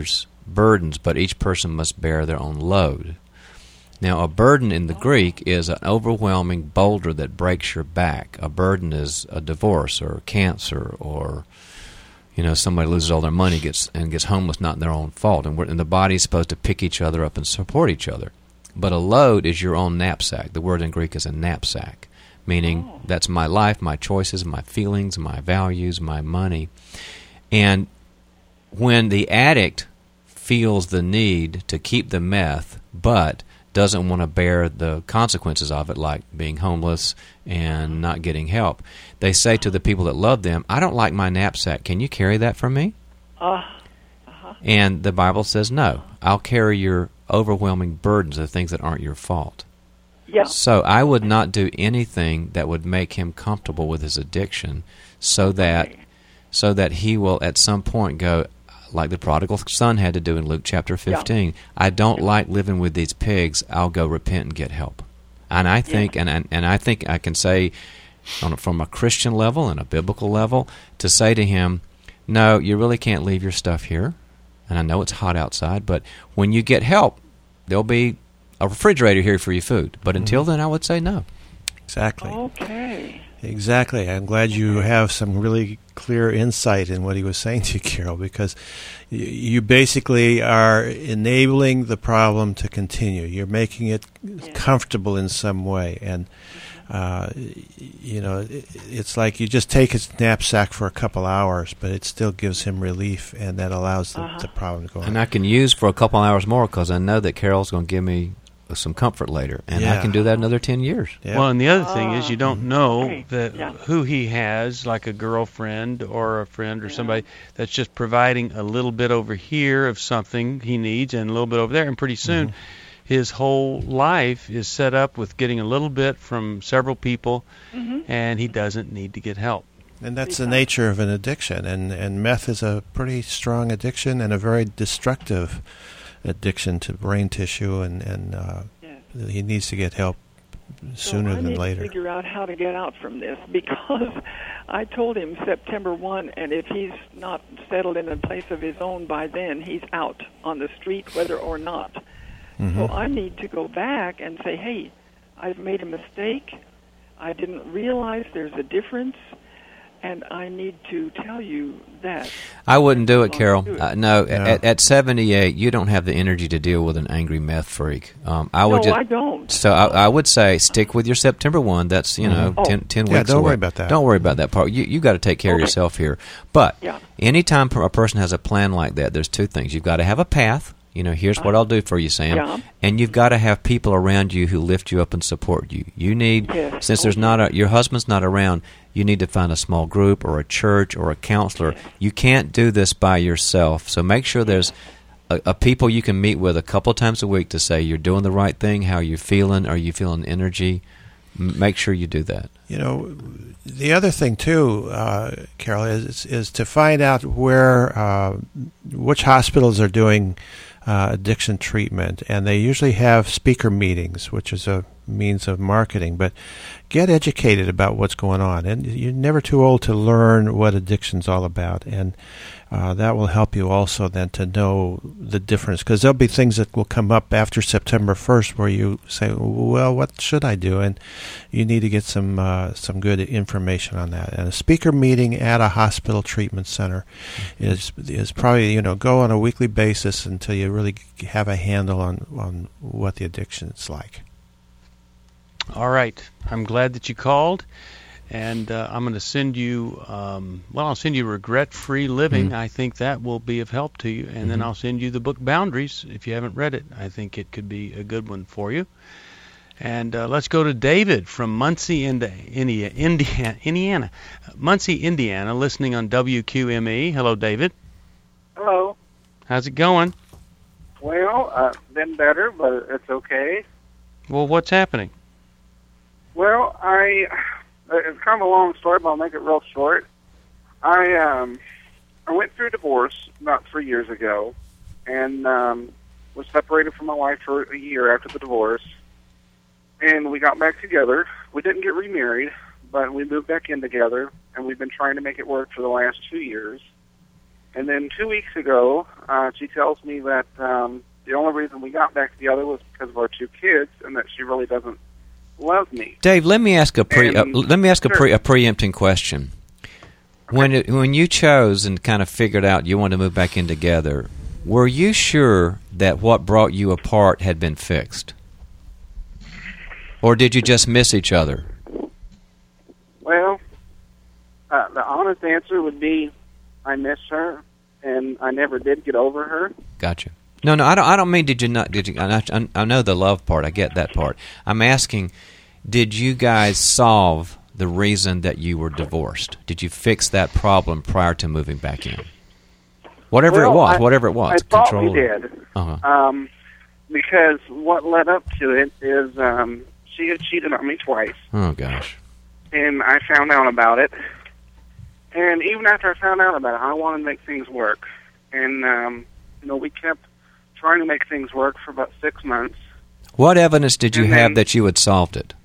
S3: burdens, but each person must bear their own load. Now, a burden in the Greek is an overwhelming boulder that breaks your back. A burden is a divorce or cancer, or somebody loses all their money, gets homeless, not their own fault, and the body is supposed to pick each other up and support each other. But a load is your own knapsack. The word in Greek is a knapsack, meaning that's my life, my choices, my feelings, my values, my money. And when the addict feels the need to keep the meth, but doesn't want to bear the consequences of it, like being homeless and not getting help, they say to the people that love them, I don't like my knapsack. Can you carry that for me? And the Bible says, no, I'll carry your overwhelming burdens, the things that aren't your fault.
S14: Yeah.
S3: So I would not do anything that would make him comfortable with his addiction so that he will at some point go, like the prodigal son had to do in Luke chapter 15. Yeah. I don't like living with these pigs. I'll go repent and get help. And I think, and I think I can say, from a Christian level and a biblical level, to say to him, no, you really can't leave your stuff here. And I know it's hot outside, but when you get help, there'll be a refrigerator here for your food. But until then, I would say no.
S7: Exactly.
S14: Okay.
S7: Exactly. I'm glad you have some really clear insight in what he was saying to you, Carol, because you basically are enabling the problem to continue. You're making it comfortable in some way. And, it's like you just take his knapsack for a couple hours, but it still gives him relief, and that allows the problem to go on.
S3: And I can use for a couple hours more because I know that Carol's going to give me some comfort later, and I can do that another 10 years.
S1: Yeah. Well, and the other thing is you don't know who he has, like a girlfriend or a friend or somebody that's just providing a little bit over here of something he needs and a little bit over there, and pretty soon his whole life is set up with getting a little bit from several people, and he doesn't need to get help.
S7: And that's the nature of an addiction, and meth is a pretty strong addiction and a very destructive addiction to brain tissue, and he needs to get help sooner than later.
S14: I need to figure out how to get out from this, because I told him September 1, and if he's not settled in a place of his own by then, he's out on the street, whether or not. So I need to go back and say, hey, I've made a mistake. I didn't realize there's a difference. And I need to tell you that.
S3: I wouldn't do it, Carol. No. At 78, you don't have the energy to deal with an angry meth freak. I
S14: don't.
S3: So I would say stick with your September 1. That's 10 weeks away.
S7: Don't worry about that.
S3: Don't worry about that part. You got to take care of yourself here. But anytime a person has a plan like that, there's two things. You've got to have a path. Here's what I'll do for you, Sam.
S14: Yeah.
S3: And you've got to have people around you who lift you up and support you. You need, since there's your husband's not around, you need to find a small group or a church or a counselor. You can't do this by yourself. So make sure there's a people you can meet with a couple times a week to say you're doing the right thing, how you're feeling, are you feeling energy. Make sure you do that.
S7: The other thing too, Carol, is to find out which hospitals are doing addiction treatment, and they usually have speaker meetings, which is a means of marketing. But get educated about what's going on, and you're never too old to learn what addiction's all about, and that will help you also then to know the difference, because there'll be things that will come up after September 1st where you say, well, what should I do? And you need to get some good information on that. And a speaker meeting at a hospital treatment center is probably, go on a weekly basis until you really have a handle on what the addiction is like.
S1: All right. I'm glad that you called. And I'm going to send you, I'll send you Regret-Free Living. I think that will be of help to you. And then I'll send you the book Boundaries if you haven't read it. I think it could be a good one for you. And let's go to David from Muncie, Indiana. Muncie, Indiana, listening on WQME. Hello, David.
S16: Hello.
S1: How's it going?
S16: Well, been better, but it's okay.
S1: Well, what's happening?
S16: Well, it's kind of a long story, but I'll make it real short. I went through a divorce about 3 years ago, and was separated from my wife for a year after the divorce. And we got back together. We didn't get remarried, but we moved back in together, and we've been trying to make it work for the last 2 years. And then 2 weeks ago, she tells me that the only reason we got back together was because of our 2 kids, and that she really doesn't love me.
S3: Dave, let me ask a preempting question. When you chose and kind of figured out you wanted to move back in together, were you sure that what brought you apart had been fixed? Or did you just miss each other?
S16: Well, the honest answer would be I miss her, and I never did get over her.
S3: Gotcha. No, I don't mean did you not. I know the love part. I get that part. I'm asking, did you guys solve the reason that you were divorced? Did you fix that problem prior to moving back in? Whatever it was.
S16: I thought we did. Because what led up to it is she had cheated on me twice.
S3: Oh, gosh.
S16: And I found out about it. And even after I found out about it, I wanted to make things work. And, we kept trying to make things work for about 6 months.
S3: What evidence did you have that you had solved it?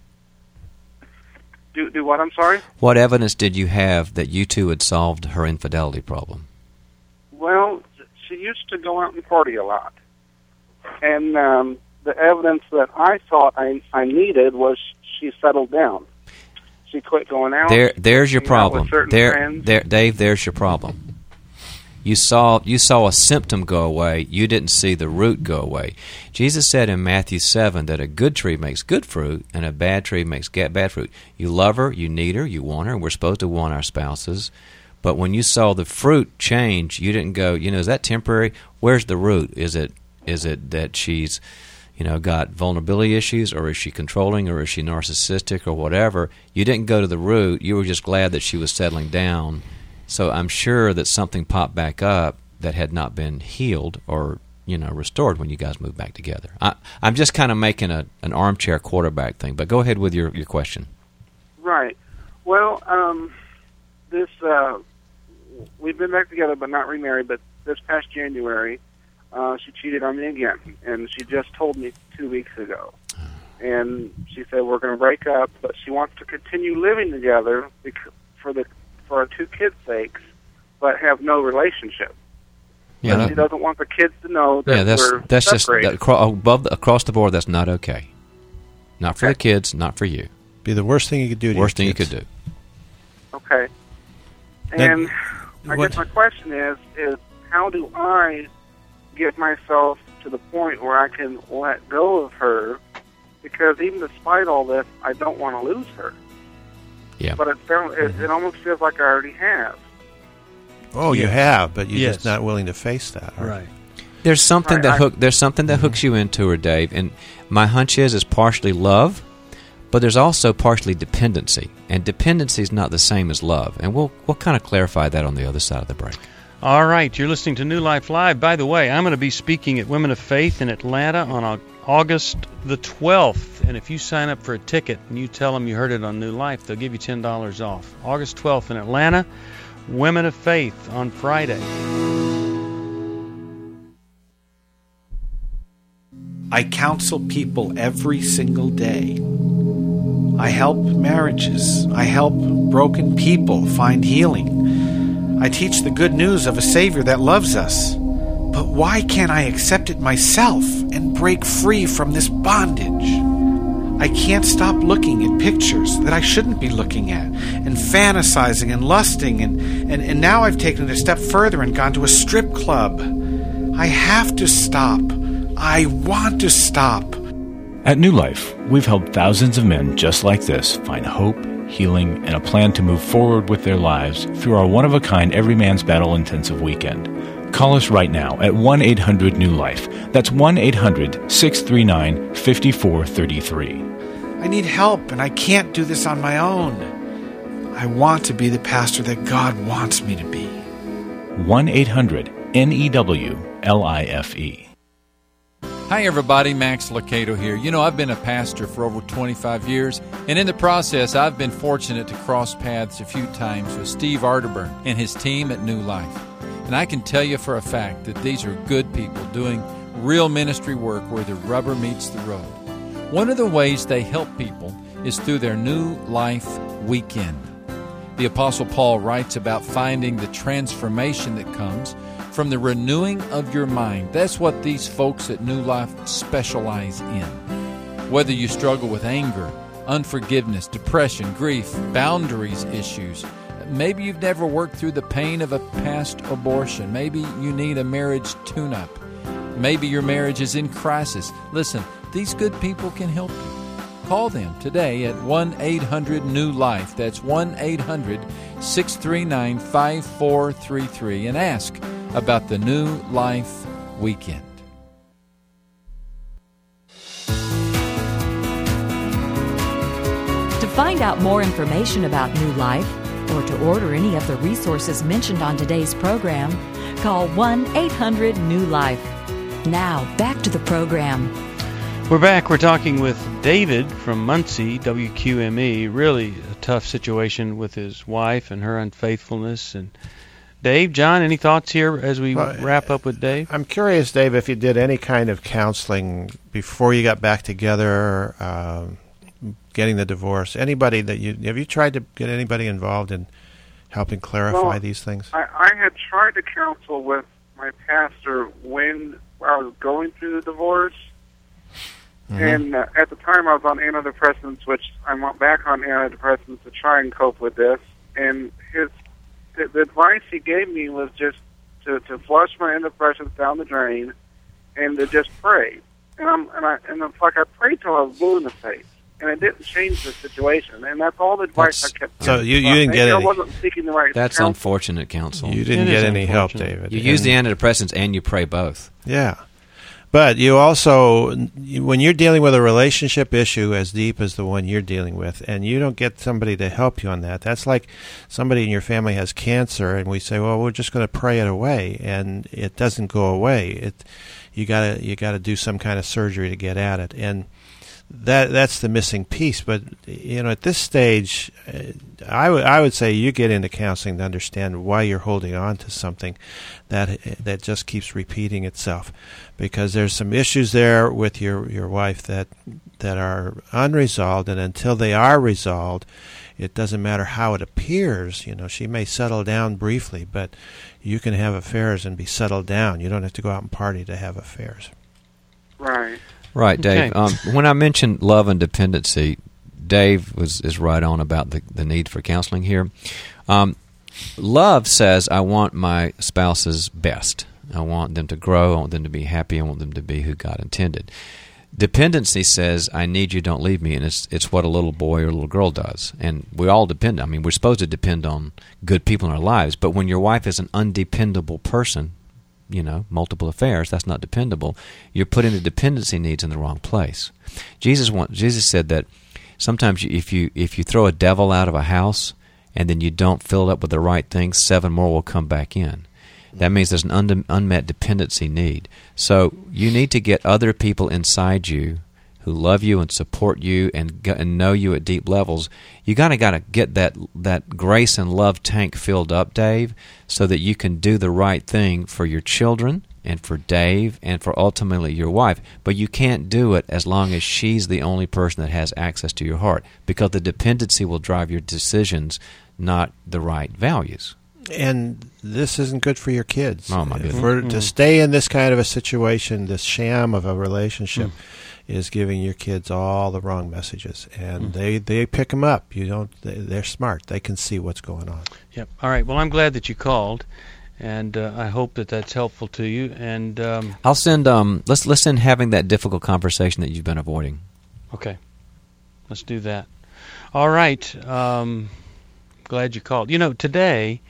S16: Do what, I'm sorry?
S3: What evidence did you have that you two had solved her infidelity problem?
S16: Well, she used to go out and party a lot. And the evidence that I thought I needed was she settled down. She quit going out.
S3: There's your problem.
S16: Dave,
S3: there's your problem. You saw a symptom go away. You didn't see the root go away. Jesus said in Matthew 7 that a good tree makes good fruit and a bad tree makes bad fruit. You love her, you need her, you want her. We're supposed to want our spouses. But when you saw the fruit change, you didn't go, is that temporary? Where's the root? Is it that she's, got vulnerability issues, or is she controlling, or is she narcissistic, or whatever? You didn't go to the root. You were just glad that she was settling down. So I'm sure that something popped back up that had not been healed or, restored when you guys moved back together. I'm just kind of making an armchair quarterback thing, but go ahead with your question.
S16: Right. Well, we've been back together but not remarried, but this past January, she cheated on me again, and she just told me 2 weeks ago. And she said we're going to break up, but she wants to continue living together for our 2 kids' sakes, but have no relationship.
S3: Yeah,
S16: she doesn't want the kids to know that
S3: that's
S16: separated.
S3: Just across the board. That's not okay. Not for the kids. Not for you.
S7: Be the worst thing you could do.
S3: Worst thing you could do.
S16: Okay. And I guess my question is how do I get myself to the point where I can let go of her? Because even despite all this, I don't want to lose her.
S3: Yeah.
S16: But it almost feels like I already have.
S7: Oh, you have, but you're just not willing to face that.
S1: Right.
S3: There's something that hooks you into her, Dave, and my hunch is partially love, but there's also partially dependency, and dependency is not the same as love, and we'll kind of clarify that on the other side of the break.
S1: All right, you're listening to New Life Live. By the way, I'm going to be speaking at Women of Faith in Atlanta on August the 12th, and if you sign up for a ticket and you tell them you heard it on New Life, they'll give you $10 off. August 12th in Atlanta, Women of Faith on Friday.
S17: I counsel people every single day. I help marriages. I help broken people find healing. I teach the good news of a Savior that loves us. But why can't I accept it myself and break free from this bondage? I can't stop looking at pictures that I shouldn't be looking at, and fantasizing and lusting, and now I've taken it a step further and gone to a strip club. I have to stop. I want to stop.
S9: At New Life, we've helped thousands of men just like this find hope, healing, and a plan to move forward with their lives through our one-of-a-kind Every Man's Battle intensive weekend. Call us right now at 1-800-NEW-LIFE. That's 1-800-639-5433.
S17: I need help, and I can't do this on my own. I want to be the pastor that God wants me to be.
S9: 1-800-NEWLIFE.
S15: Hi, everybody. Max Lucado here. I've been a pastor for over 25 years, and in the process, I've been fortunate to cross paths a few times with Steve Arterburn and his team at New Life. And I can tell you for a fact that these are good people doing real ministry work where the rubber meets the road. One of the ways they help people is through their New Life Weekend. The Apostle Paul writes about finding the transformation that comes from the renewing of your mind. That's what these folks at New Life specialize in. Whether you struggle with anger, unforgiveness, depression, grief, boundaries issues, maybe you've never worked through the pain of a past abortion, maybe you need a marriage tune-up, maybe your marriage is in crisis. Listen, these good people can help you. Call them today at 1-800-NEW-LIFE. That's 1-800-639-5433 and ask about the New Life Weekend.
S10: To find out more information about New Life or to order any of the resources mentioned on today's program, call 1-800-NEW-LIFE. Now, back to the program.
S1: We're back. We're talking with David from Muncie, WQME. Really a tough situation with his wife and her unfaithfulness. And Dave, John, any thoughts here as we wrap up with Dave?
S7: I'm curious, Dave, if you did any kind of counseling before you got back together, getting the divorce. Anybody that have you tried to get anybody involved in helping clarify these things?
S16: I had tried to counsel with my pastor when I was going through the divorce. Mm-hmm. And at the time I was on antidepressants, which I'm back on antidepressants to try and cope with this. And the advice he gave me was just to flush my antidepressants down the drain and to just pray. And it's like I prayed till I was blue in the face. And it didn't change the situation. And that's all the advice I kept.
S7: So you didn't get any.
S16: I wasn't seeking the right
S3: That's
S16: counsel.
S3: Unfortunate counsel.
S7: You didn't get any help, David.
S3: You use the antidepressants and you pray both.
S7: Yeah. But you also, when you're dealing with a relationship issue as deep as the one you're dealing with, and you don't get somebody to help you on that, that's like somebody in your family has cancer, and we say, well, we're just going to pray it away, and it doesn't go away. You gotta do some kind of surgery to get at it, and that's the missing piece. But at this stage, I would say you get into counseling to understand why you're holding on to something that just keeps repeating itself, because there's some issues there with your wife that are unresolved, and until they are resolved, it doesn't matter how it appears. She may settle down briefly, but you can have affairs and be settled down. You don't have to go out and party to have affairs.
S16: Right.
S3: Right, Dave.
S1: Okay.
S3: When I mentioned love and dependency, Dave is right on about the need for counseling here. Love says, I want my spouse's best. I want them to grow. I want them to be happy. I want them to be who God intended. Dependency says, I need you, don't leave me, and it's what a little boy or a little girl does. And we all depend. I mean, we're supposed to depend on good people in our lives, but when your wife is an undependable person, multiple affairs, that's not dependable. You're putting the dependency needs in the wrong place. Jesus said that sometimes if you throw a devil out of a house and then you don't fill it up with the right things, 7 more will come back in. That means there's an unmet dependency need. So you need to get other people inside you who love you and support you and know you at deep levels. You gotta get that grace and love tank filled up, Dave, so that you can do the right thing for your children and for Dave and for ultimately your wife. But you can't do it as long as she's the only person that has access to your heart, because the dependency will drive your decisions, not the right values.
S7: And this isn't good for your kids.
S3: Oh, my goodness.
S7: To stay in this kind of a situation, this sham of a relationship, is giving your kids all the wrong messages, and they pick them up. They're smart. They can see what's going on.
S1: Yep. All right. Well, I'm glad that you called, and I hope that that's helpful to you. And
S3: I'll send. Let's send having that difficult conversation that you've been avoiding.
S1: Okay. Let's do that. All right. Glad you called. Today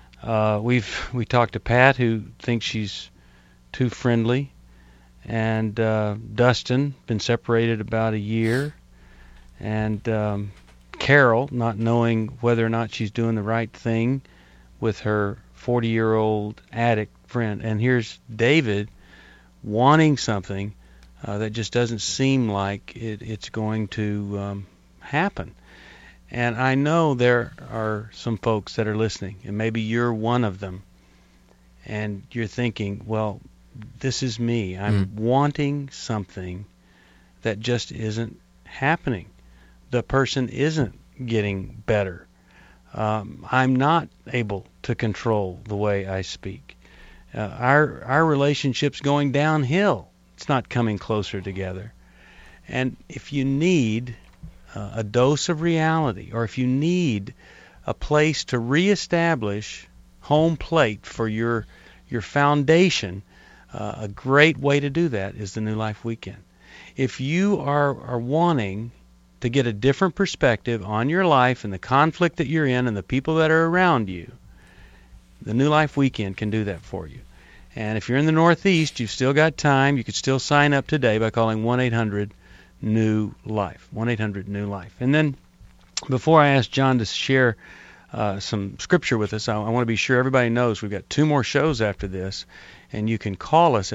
S1: we talked to Pat, who thinks she's too friendly. And Dustin, been separated about a year. And Carol, not knowing whether or not she's doing the right thing with her 40-year-old addict friend. And here's David wanting something that just doesn't seem like it's going to happen. And I know there are some folks that are listening, and maybe you're one of them. And you're thinking, well, this is me. I'm wanting something that just isn't happening. The person isn't getting better. I'm not able to control the way I speak. Our relationship's going downhill. It's not coming closer together. And if you need a dose of reality, or if you need a place to reestablish home plate for your foundation, a great way to do that is the New Life Weekend. If you are wanting to get a different perspective on your life and the conflict that you're in and the people that are around you, the New Life Weekend can do that for you. And if you're in the Northeast, you've still got time. You could still sign up today by calling 1-800-NEW-LIFE, 1-800-NEW-LIFE. And then before I ask John to share some scripture with us, I want to be sure everybody knows we've got 2 more shows after this, and you can call us at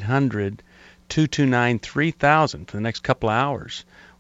S1: 1-800-229-3000 for the next couple of hours.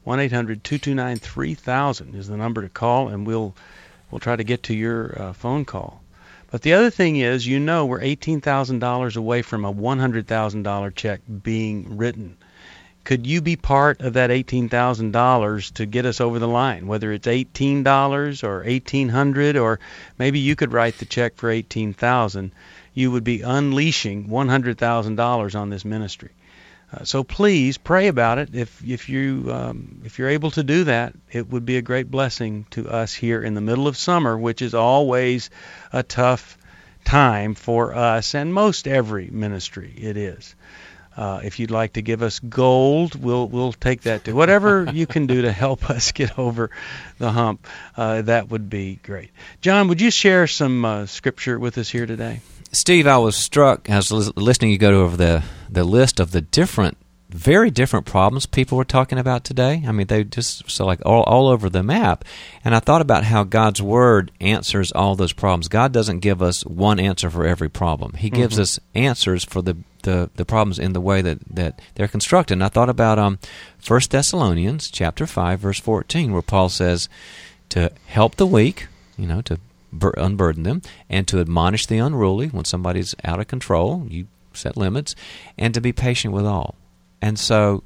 S1: 1-800-229-3000 is the number to call, and we'll try to get to your phone call. But the other thing is, we're $18,000 away from a $100,000 check being written. Could you be part of that $18,000 to get us over the line? Whether it's $18 or $1,800, or maybe you could write the check for $18,000, you would be unleashing $100,000 on this ministry. So please pray about it. If you're able to do that, it would be a great blessing to us here in the middle of summer, which is always a tough time for us and most every ministry. It is. If you'd like to give us gold, we'll take that too. Whatever you can do to help us get over the hump, that would be great. John, would you share some scripture with us here today?
S3: Steve, I was struck as listening you go over the list of the very different problems people were talking about today. I mean, they just all over the map. And I thought about how God's Word answers all those problems. God doesn't give us one answer for every problem. He gives us answers for the problems in the way that they're constructed. And I thought about 1 Thessalonians chapter 5, verse 14, where Paul says to help the weak, to unburden them, and to admonish the unruly when somebody's out of control, you set limits, and to be patient with all. And so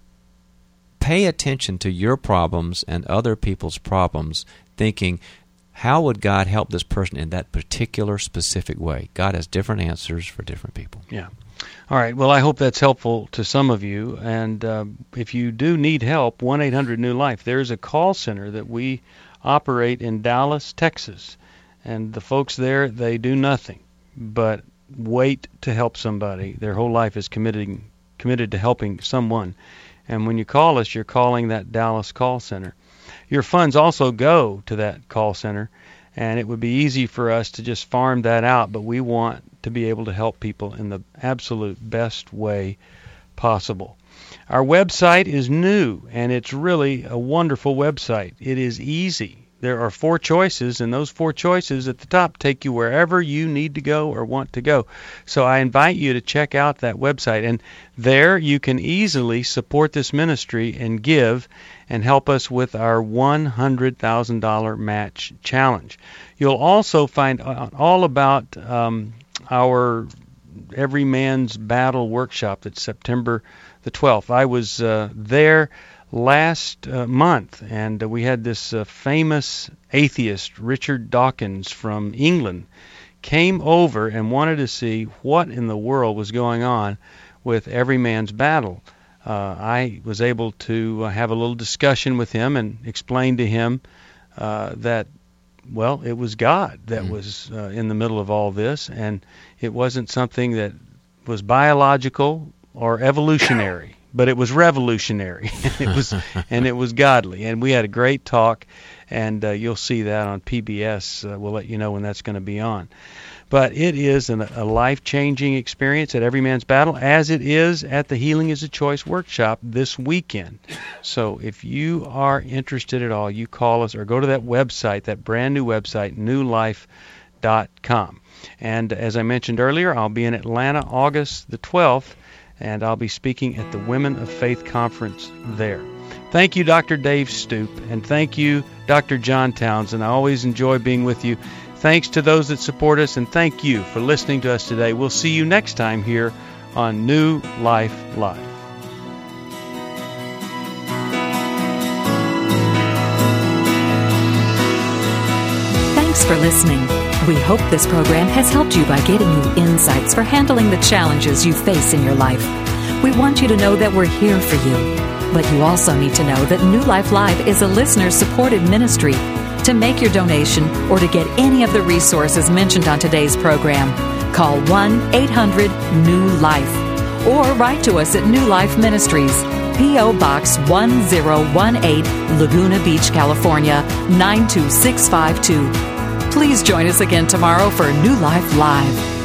S3: pay attention to your problems and other people's problems, thinking, how would God help this person in that particular specific way? God has different answers for different people.
S1: Yeah. All right. Well, I hope that's helpful to some of you. And if you do need help, 1-800-NEW-LIFE. There's a call center that we operate in Dallas, Texas. And the folks there, they do nothing but wait to help somebody. Their whole life is committed to helping someone. And when you call us, you're calling that Dallas call center. Your funds also go to that call center, and it would be easy for us to just farm that out, but we want to be able to help people in the absolute best way possible. Our website is new, and it's really a wonderful website. It is easy. There are 4 choices, and those 4 choices at the top take you wherever you need to go or want to go. So I invite you to check out that website, and there you can easily support this ministry and give and help us with our $100,000 match challenge. You'll also find all about our Every Man's Battle workshop that's September the 12th. I was there last month, and we had this famous atheist, Richard Dawkins from England, came over and wanted to see what in the world was going on with Every Man's Battle. I was able to have a little discussion with him and explain to him that, well, it was God that was in the middle of all this, and it wasn't something that was biological or evolutionary. But it was revolutionary, and it was godly, and we had a great talk, and you'll see that on PBS. We'll let you know when that's going to be on. But it is a life-changing experience at Every Man's Battle, as it is at the Healing is a Choice workshop this weekend. So if you are interested at all, you call us or go to that website, that brand new website, newlife.com. And as I mentioned earlier, I'll be in Atlanta August the 12th, and I'll be speaking at the Women of Faith Conference there. Thank you, Dr. Dave Stoop, and thank you, Dr. John Townsend. I always enjoy being with you. Thanks to those that support us, and thank you for listening to us today. We'll see you next time here on New Life Live.
S10: for listening. We hope this program has helped you by giving you insights for handling the challenges you face in your life. We want you to know that we're here for you. But you also need to know that New Life Live is a listener-supported ministry. To make your donation or to get any of the resources mentioned on today's program, call 1-800-NEW-LIFE or write to us at New Life Ministries, P.O. Box 1018, Laguna Beach, California, 92652. Please join us again tomorrow for New Life Live.